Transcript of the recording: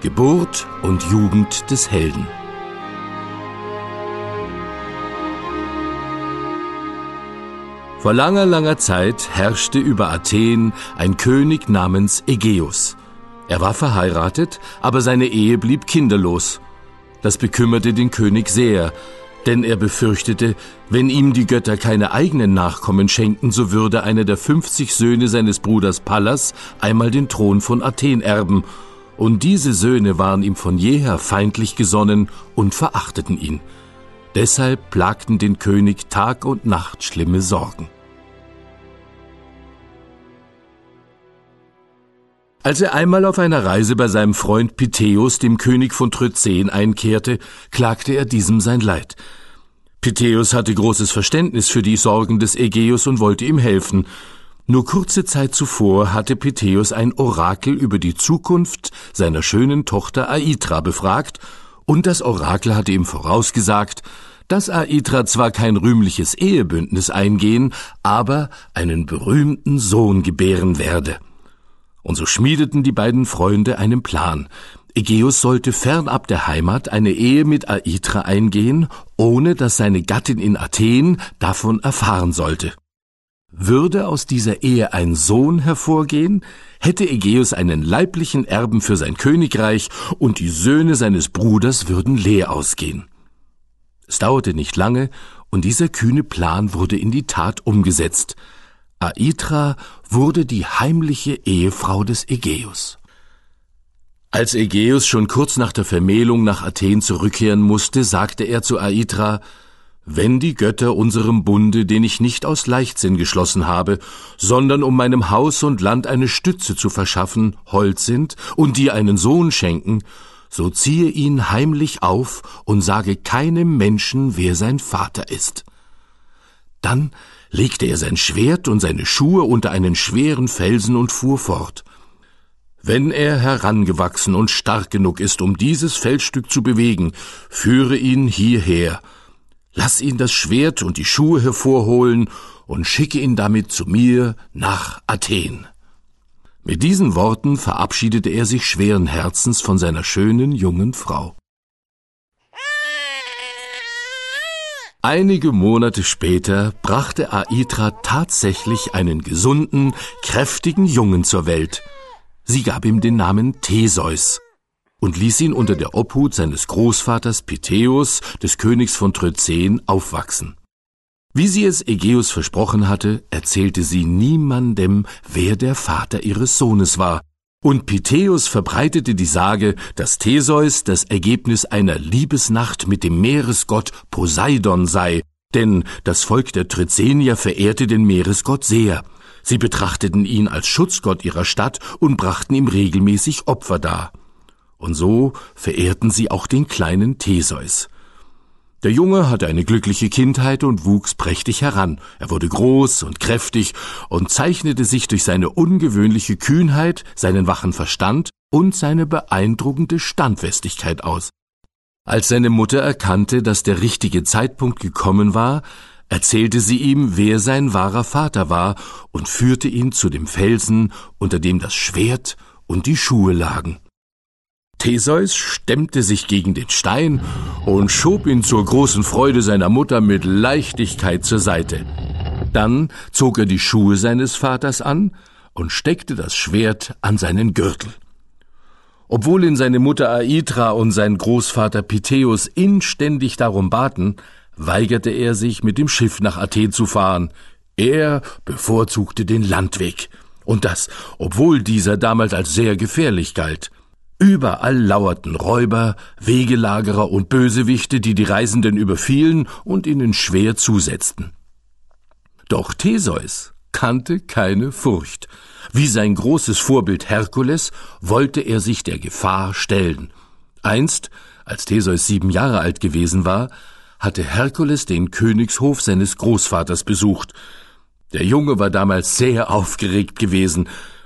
Geburt und Jugend des Helden. Vor langer, langer Zeit herrschte über Athen ein König namens Ägeus. Er war verheiratet, aber seine Ehe blieb kinderlos. Das bekümmerte den König sehr, denn er befürchtete, wenn ihm die Götter keine eigenen Nachkommen schenken, so würde einer der 50 Söhne seines Bruders Pallas einmal den Thron von Athen erben, und diese Söhne waren ihm von jeher feindlich gesonnen und verachteten ihn. Deshalb plagten den König Tag und Nacht schlimme Sorgen. Als er einmal auf einer Reise bei seinem Freund Pittheus, dem König von Tryzen, einkehrte, klagte er diesem sein Leid. Pittheus hatte großes Verständnis für die Sorgen des Ägeus und wollte ihm helfen. Nur kurze Zeit zuvor hatte Pittheus ein Orakel über die Zukunft seiner schönen Tochter Aithra befragt, und das Orakel hatte ihm vorausgesagt, dass Aithra zwar kein rühmliches Ehebündnis eingehen, aber einen berühmten Sohn gebären werde. Und so schmiedeten die beiden Freunde einen Plan. Ägeus sollte fernab der Heimat eine Ehe mit Aithra eingehen, ohne dass seine Gattin in Athen davon erfahren sollte. Würde aus dieser Ehe ein Sohn hervorgehen, hätte Ägeus einen leiblichen Erben für sein Königreich, und die Söhne seines Bruders würden leer ausgehen. Es dauerte nicht lange, und dieser kühne Plan wurde in die Tat umgesetzt. Aithra wurde die heimliche Ehefrau des Ägeus. Als Ägeus schon kurz nach der Vermählung nach Athen zurückkehren musste, sagte er zu Aithra: »Wenn die Götter unserem Bunde, den ich nicht aus Leichtsinn geschlossen habe, sondern um meinem Haus und Land eine Stütze zu verschaffen, hold sind und dir einen Sohn schenken, so ziehe ihn heimlich auf und sage keinem Menschen, wer sein Vater ist.« Dann legte er sein Schwert und seine Schuhe unter einen schweren Felsen und fuhr fort. »Wenn er herangewachsen und stark genug ist, um dieses Felsstück zu bewegen, führe ihn hierher. Lass ihn das Schwert und die Schuhe hervorholen und schicke ihn damit zu mir nach Athen.« Mit diesen Worten verabschiedete er sich schweren Herzens von seiner schönen jungen Frau. Einige Monate später brachte Aithra tatsächlich einen gesunden, kräftigen Jungen zur Welt. Sie gab ihm den Namen Theseus und ließ ihn unter der Obhut seines Großvaters Pittheus, des Königs von Tryzen, aufwachsen. Wie sie es Ägeus versprochen hatte, erzählte sie niemandem, wer der Vater ihres Sohnes war, und Pittheus verbreitete die Sage, dass Theseus das Ergebnis einer Liebesnacht mit dem Meeresgott Poseidon sei, denn das Volk der Tryzenier verehrte den Meeresgott sehr. Sie betrachteten ihn als Schutzgott ihrer Stadt und brachten ihm regelmäßig Opfer dar. Und so verehrten sie auch den kleinen Theseus. Der Junge hatte eine glückliche Kindheit und wuchs prächtig heran. Er wurde groß und kräftig und zeichnete sich durch seine ungewöhnliche Kühnheit, seinen wachen Verstand und seine beeindruckende Standfestigkeit aus. Als seine Mutter erkannte, dass der richtige Zeitpunkt gekommen war, erzählte sie ihm, wer sein wahrer Vater war, und führte ihn zu dem Felsen, unter dem das Schwert und die Schuhe lagen. Theseus stemmte sich gegen den Stein und schob ihn zur großen Freude seiner Mutter mit Leichtigkeit zur Seite. Dann zog er die Schuhe seines Vaters an und steckte das Schwert an seinen Gürtel. Obwohl ihn seine Mutter Aithra und sein Großvater Pittheus inständig darum baten, weigerte er sich, mit dem Schiff nach Athen zu fahren. Er bevorzugte den Landweg, und das, obwohl dieser damals als sehr gefährlich galt. Überall lauerten Räuber, Wegelagerer und Bösewichte, die die Reisenden überfielen und ihnen schwer zusetzten. Doch Theseus kannte keine Furcht. Wie sein großes Vorbild Herkules wollte er sich der Gefahr stellen. Einst, als Theseus 7 Jahre alt gewesen war, hatte Herkules den Königshof seines Großvaters besucht. Der Junge war damals sehr aufgeregt gewesen.